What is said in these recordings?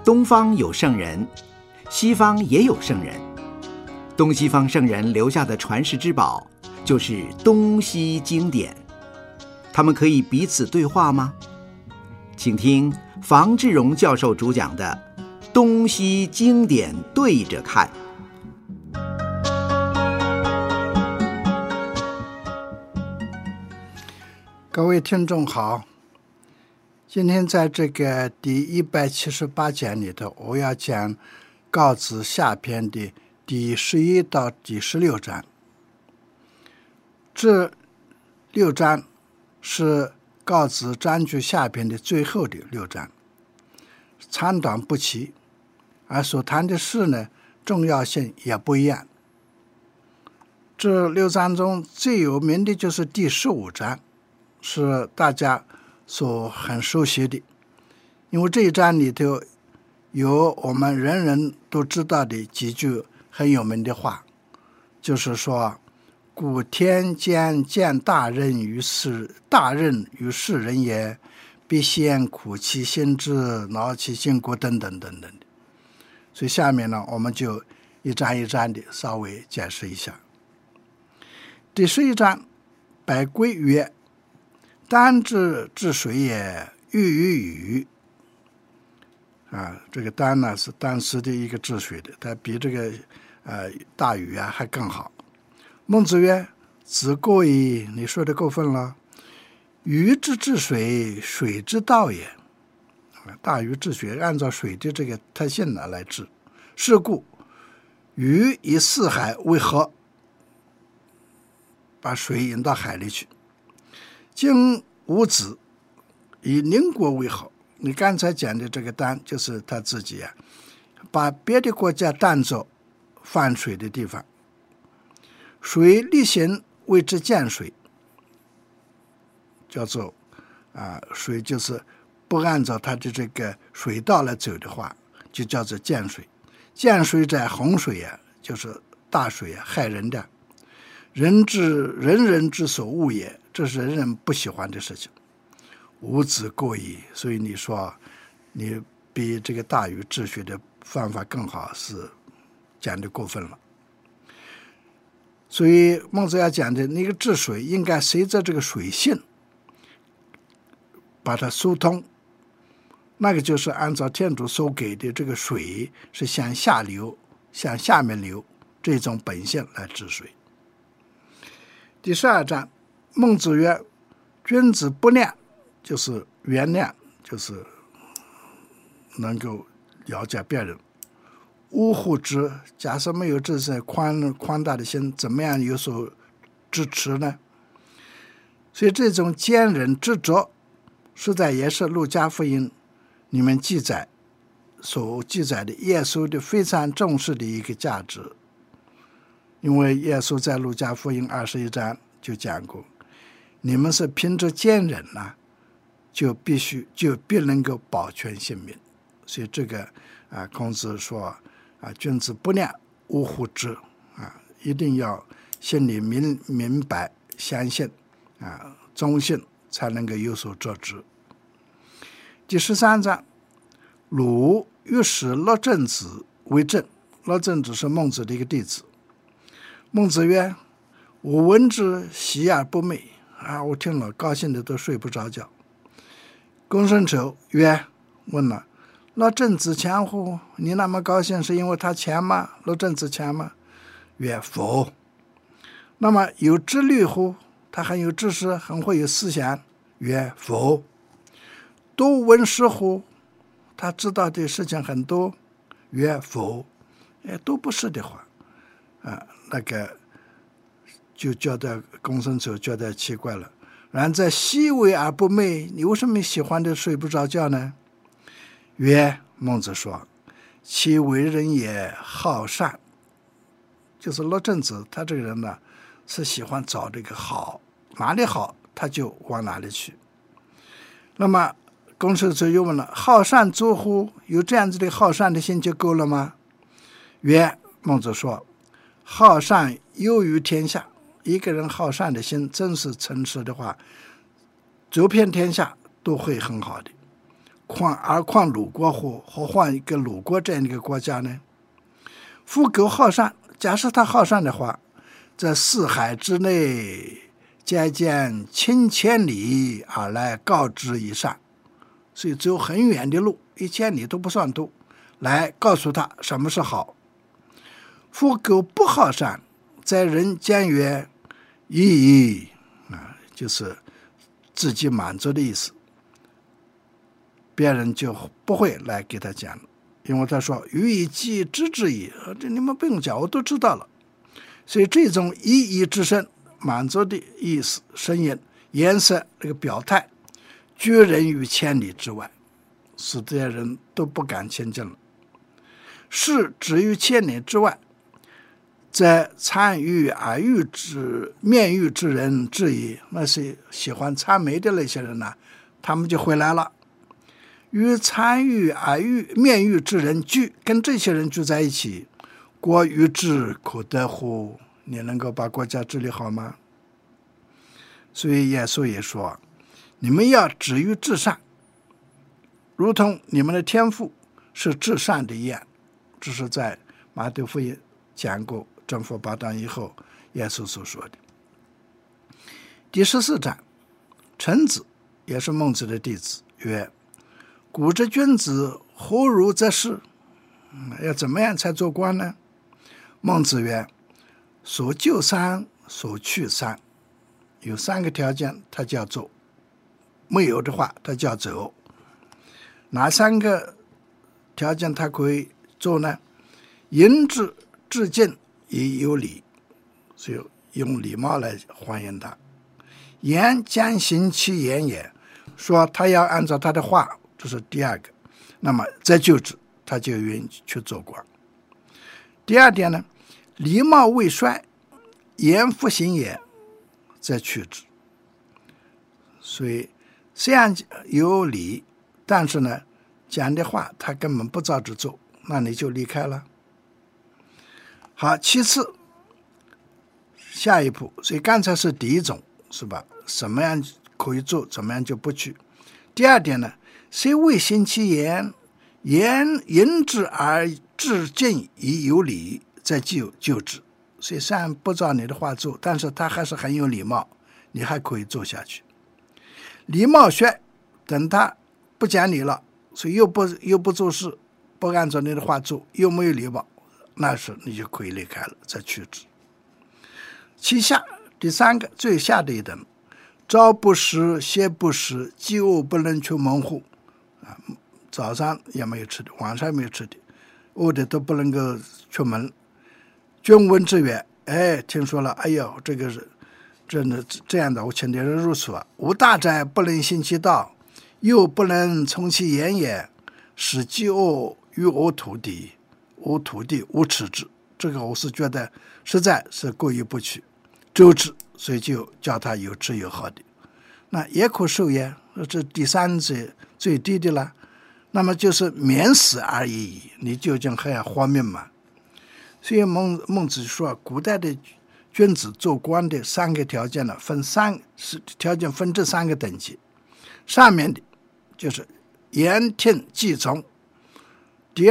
东方有圣人，西方也有圣人。东西方圣人留下的传世之宝，就是东西经典。他们可以彼此对话吗？请听房志荣教授主讲的《东西经典对着看》。 各位听众好，今天在这个第178讲里头，我要讲告子下篇的第11到第16章。这6章是告子章句下篇的最后的6章，长短不齐，而所谈的事呢，重要性也不一样。这6章中最有名的就是第15章，是大家所很熟悉的，因为这一章里头有我们人人都知道的几句很有名的话，就是说故天将见大任于世人也，必先苦其心志，劳其筋骨等等等等的。所以下面呢，我们就一章一章的稍微解释一下。第11章，百归曰：丹之治水也，喻于禹。这个丹呢是当时的一个治水的，它比这个大禹还更好。孟子曰：子过矣，你说的过分了。禹之治水，水之道也。大禹治水按照水的这个特性来治。是故禹以四海为河，把水引到海里去。今吾子以邻国为河。你刚才讲的这个当就是他自己把别的国家当作放水的地方。水力行谓之见水，叫做水就是不按照它的这个水道来走的话，就叫做见水。见水者洪水就是大水害人的。人人之所恶也，这是人人不喜欢的事情。吾子过矣，所以你说你比这个大禹治水的方法更好，是讲的过分了。所以孟子要讲的那个治水应该随着这个水性把它疏通，那个就是按照天主所给的这个水是向下流向下面流这种本性来治水。第12章，孟子曰：君子不量，就是原谅，就是能够了解别人。呜呼之，假设没有这些宽大的心，怎么样有所支持呢？所以这种坚忍执着，实在也是路加福音里面所记载的耶稣的非常重视的一个价值。因为耶稣在路加福音21章就讲过，你们是凭着坚忍就必能够保全性命。所以这个孔子说君子不量，呜呼之一定要心里明白相信忠信，才能够有所作之。第13章，鲁欲使乐正子为政。乐正子是孟子的一个弟子。孟子曰：我闻之喜而不寐。我听了高兴的都睡不着觉。公孙丑曰：问了，乐正子强乎？你那么高兴是因为他强吗？乐正子强吗？曰：否。那么有知虑乎？他很有知识，很会有思想。曰：否。多闻识乎？他知道的事情很多。曰：否。都不是的话那个就觉得公孙丑觉得奇怪了。然在奚为而不寐？你为什么喜欢的睡不着觉呢？曰，孟子说：其为人也好善。就是乐正子他这个人呢，是喜欢找这个好，哪里好他就往哪里去。那么公孙丑又问了：好善足乎？有这样子的好善的心就够了吗？曰，孟子说：好善优于天下。一个人好善的心真是诚实的话，走遍天下都会很好的。 况鲁国乎？何况一个鲁国这样的一个国家呢？夫苟好善，假设他好善的话，在四海之内，皆见亲千里而来告之以善。所以走很远的路，1000里都不算多，来告诉他什么是好。夫苟不好善，在人间曰已矣，就是自己满足的意思，别人就不会来给他讲了，因为他说予以既知之矣，这你们不用讲，我都知道了。所以这种已矣之身，满足的意思、声音、颜色，这个表态，拒人于千里之外，使这些人都不敢亲近了。是止于千里之外，在参与而欲之面欲之人至矣。那些喜欢谄媚的那些人呢，他们就回来了。与参与而面欲之人聚，跟这些人聚在一起，国与治可得乎？你能够把国家治理好吗？所以耶稣也说，你们要止于至善，如同你们的天父是至善的一样。这是在马太福音讲过正负8章以后耶稣所说的。第14章，臣子也是孟子的弟子曰：古之君子何如则仕？要怎么样才做官呢？孟子曰：所就三，所去三。有3个条件他叫做，没有的话他叫走。哪3个条件他可以做呢？言之至敬以有礼，所以用礼貌来欢迎他。言将行其言也，说他要按照他的话，这是第2个。那么再就职，他就愿意去做官。第2点呢，礼貌未衰，言复行也，再去之。所以虽然有礼，但是呢，讲的话他根本不照着做，那你就离开了。好，其次下一步，所以刚才是第1种，是吧？什么样可以做，怎么样就不去。第2点呢，虽未行其言，言之而至敬以有礼，再就之。所以虽然不照你的话做，但是他还是很有礼貌，你还可以做下去。礼貌衰，等他不讲理了，所以又不做事，不按照你的话做，又没有礼貌，那时你就可以离开了，再去之。其下第3个最下的一等，朝不食，夕不食，饥饿不能出门户。早上也没有吃的，晚上也没有吃的，饿的都不能够出门。君闻之曰：听说了，哎呦，这个是真的这样的，我请的人如此啊！吾大哉，不能行其道，又不能从其言也，使饥饿于我土地，无耻之。这个我是觉得实在是过意不去，周之，所以就叫他有吃有喝的。那也可受也，这第3者最低的了。那么就是免死而已，你究竟还要活命吗？所以孟子说，古代的君子做官的3个条件呢，条件分这3个等级。上面的就是言听计从，第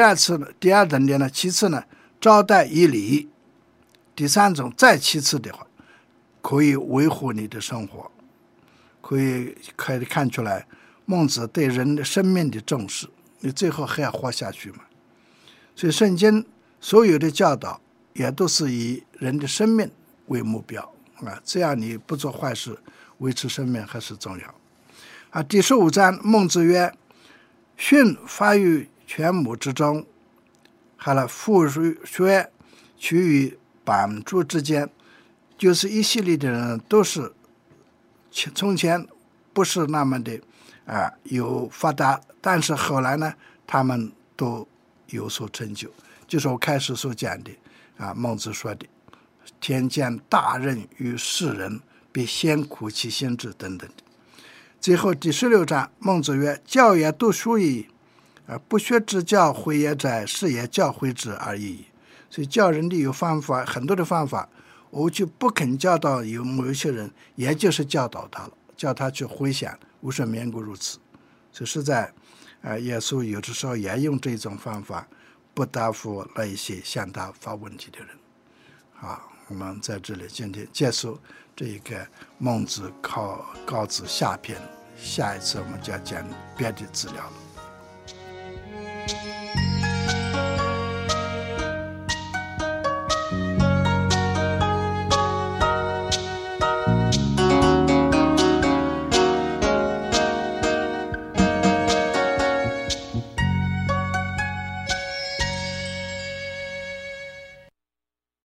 2等的呢，其次呢，招待以礼，第3种再其次的话，可以维护你的生活。可以看出来孟子对人的生命的重视，你最后还要活下去嘛。所以圣经所有的教导也都是以人的生命为目标啊，这样你不做坏事，维持生命还是重要啊。第15章，孟子曰：训发于犬母之中，好了，父学取于板柱之间，就是一系列的人都是从前不是那么的有发达，但是后来呢，他们都有所成就。就是我开始所讲的孟子说的天见大任于世人，必先苦其心志等等的。最后第16章，孟子曰：教也读书矣，不学之教诲也哉，是也教诲之而已。所以教人的有方法，很多的方法，我就不肯教导有某一些人，也就是教导他了，叫他去回想，无甚免故如此。所以实在耶稣有的时候也用这种方法不答复那一些向他发问题的人。好，我们在这里今天结束这个孟子告子下篇，下一次我们就要讲别的资料了。